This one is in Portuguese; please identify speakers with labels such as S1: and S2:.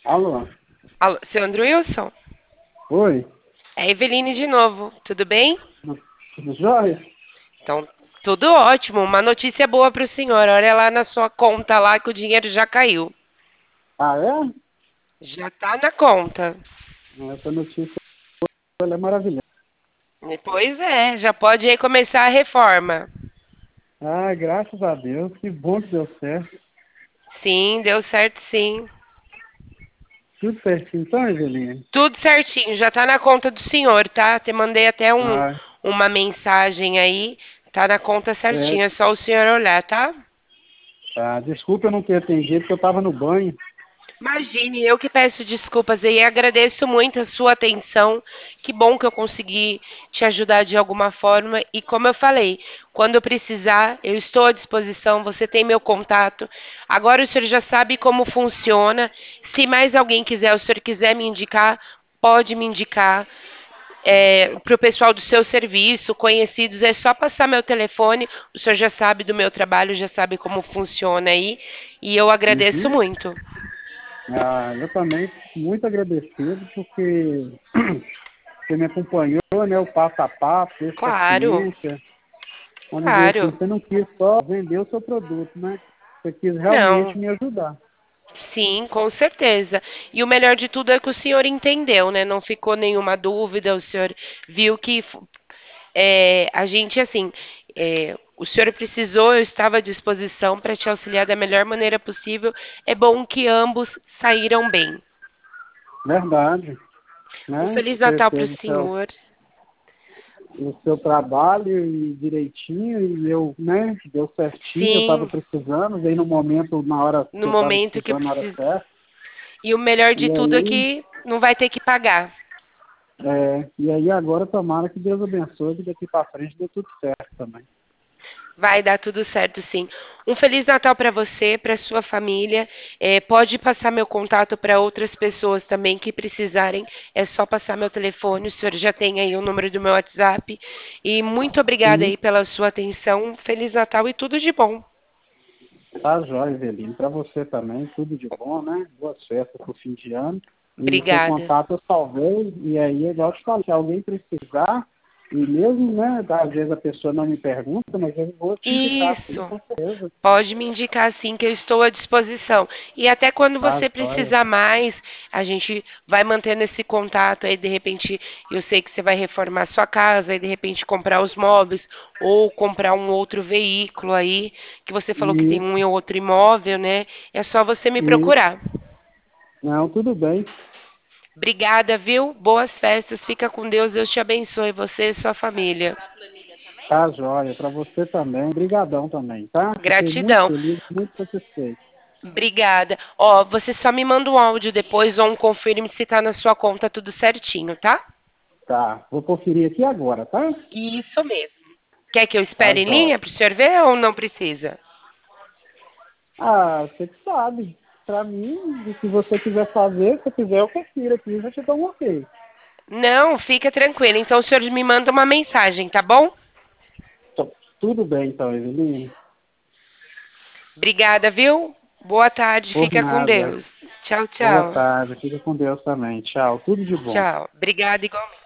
S1: Alô?
S2: Alô, seu Andrew Wilson?
S1: Oi?
S2: É a Eveline de novo, tudo bem?
S1: Tudo jóia?
S2: Então, tudo ótimo. Uma notícia boa para o senhor. Olha lá na sua conta lá que o dinheiro já caiu.
S1: Ah, é?
S2: Já tá na conta.
S1: Essa notícia ela é maravilhosa.
S2: Pois é, já pode aí começar a reforma.
S1: Ah, graças a Deus, que bom que deu certo.
S2: Sim, deu certo sim.
S1: Tudo certinho, então, Eveline?
S2: Tudo certinho, já tá na conta do senhor, tá? Te mandei até
S1: Ah,
S2: uma mensagem aí. Tá na conta
S1: é,
S2: certinho, é só o senhor olhar, tá?
S1: tá. Desculpa eu não ter atendido, porque eu estava no banho.
S2: Imagine, eu que peço desculpas e agradeço muito a sua atenção. Que bom que eu consegui te ajudar de alguma forma. E como eu falei, quando eu precisar, eu estou à disposição. Você tem meu contato. Agora o senhor já sabe como funciona. Se mais alguém quiser, o senhor quiser me indicar, pode me indicar. Para o pessoal do seu serviço, conhecidos, é só passar meu telefone. O senhor já sabe do meu trabalho, já sabe como funciona aí. E eu agradeço
S1: Uhum.
S2: muito.
S1: Ah, eu também fico muito agradecido, porque você me acompanhou, né, o passo a passo, teve
S2: Claro.
S1: paciência. Vamos dizer assim,
S2: Claro.
S1: você não quis só vender o seu produto, né? Você quis realmente
S2: Não.
S1: me ajudar.
S2: Sim, com certeza. E o melhor de tudo é que o senhor entendeu, né? Não ficou nenhuma dúvida. O senhor viu que a gente, assim, o senhor precisou, eu estava à disposição para te auxiliar da melhor maneira possível. É bom que ambos saíram bem.
S1: Verdade,
S2: Um
S1: né?
S2: Feliz
S1: Você
S2: Natal para o
S1: teve
S2: senhor.
S1: o seu trabalho e direitinho, e eu, né, deu certinho, eu estava
S2: Sim,
S1: precisando, veio no momento, na hora
S2: no
S1: que eu estava
S2: momento que eu
S1: precisando, na hora
S2: preciso.
S1: certa,
S2: E o melhor de
S1: e
S2: tudo é
S1: aí,
S2: que não vai ter que pagar.
S1: e aí agora tomara que Deus abençoe, que daqui para frente dê tudo certo também.
S2: Vai dar tudo certo, sim. Um Feliz Natal para você, para sua família. Pode passar meu contato para outras pessoas também que precisarem. É só passar meu telefone. O senhor já tem aí o número do meu WhatsApp. E muito obrigada
S1: Sim,
S2: aí pela sua atenção. Feliz Natal e tudo de bom.
S1: tá jóia, Evelino. Para você também, tudo de bom, né? Boas festas pro fim de ano. E seu
S2: Obrigada.
S1: contato eu salvei, e aí, igual eu te falei, se alguém precisar, e mesmo, né, às vezes a pessoa não me pergunta, mas eu vou te indicar, sim,
S2: Isso.
S1: com certeza.
S2: Pode me indicar sim que eu estou à disposição. E até quando
S1: Tá
S2: você
S1: jóia.
S2: precisar mais, a gente vai mantendo esse contato aí, de repente, eu sei que você vai reformar sua casa e de repente comprar os móveis ou comprar um outro veículo aí, que você falou que tem um
S1: Isso,
S2: e outro imóvel, né? É só você me
S1: isso.
S2: procurar.
S1: Não, tudo bem.
S2: Obrigada, viu? Boas festas. Fica com Deus. Deus te abençoe, você e sua família.
S1: Tá jóia. Para você também. Obrigadão também, tá? Fiquei muito
S2: Gratidão.
S1: feliz, muito satisfeito.
S2: Obrigada. Ó, você só me manda um áudio depois ou um confirme se tá na sua conta tudo certinho, tá?
S1: Tá, vou conferir aqui agora, tá?
S2: Isso mesmo. Quer que eu
S1: Tá
S2: espere em
S1: jóia.
S2: linha para o senhor ver ou não precisa?
S1: Ah, você que sabe. Para mim, e se você quiser fazer, se quiser, eu confiro aqui e já te dou um ok.
S2: Não, fica tranquilo. Então o senhor me manda uma mensagem, tá bom?
S1: Então, tudo bem, então, Eveline.
S2: Obrigada, viu? Boa tarde,
S1: Por
S2: fica com
S1: nada.
S2: Deus. Tchau,
S1: Boa
S2: tchau.
S1: tarde. Fica com Deus também. Tchau. Tudo de bom.
S2: Tchau. Obrigada igualmente.